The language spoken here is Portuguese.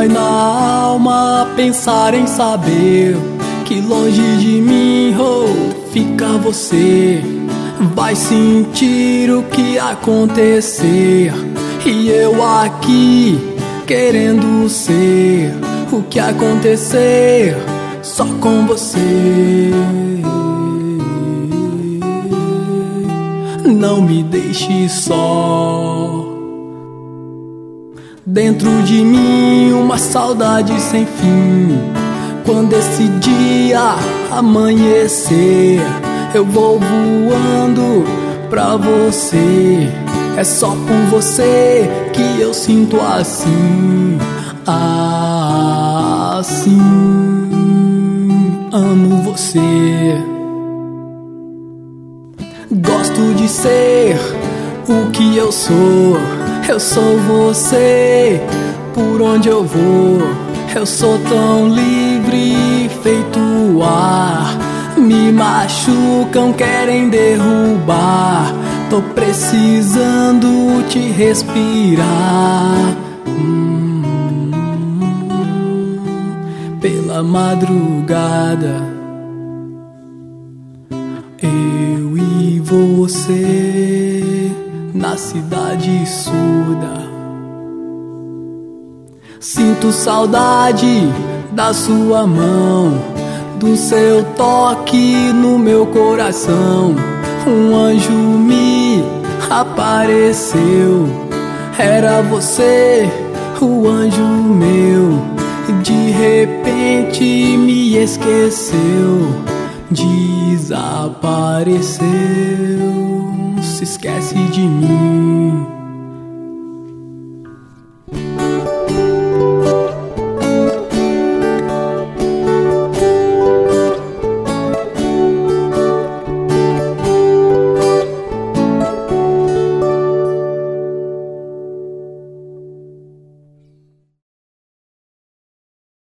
Dói na alma pensar em saber que longe de mim, fica você. Vai sentir o que acontecer, e eu aqui querendo ser o que acontecer só com você. Não me deixe só. Dentro de mim uma saudade sem fim. Quando esse dia amanhecer, eu vou voando pra você. É só por você que eu sinto assim, assim. Amo você. Gosto de ser o que eu sou. Eu sou você, por onde eu vou. Eu sou tão livre, feito o ar. Me machucam, querem derrubar. Tô precisando te respirar. Pela madrugada, eu e você na cidade surda. Sinto saudade da sua mão, do seu toque no meu coração. Um anjo me apareceu, era você, o anjo meu. De repente me esqueceu, desapareceu. Se esquece de mim.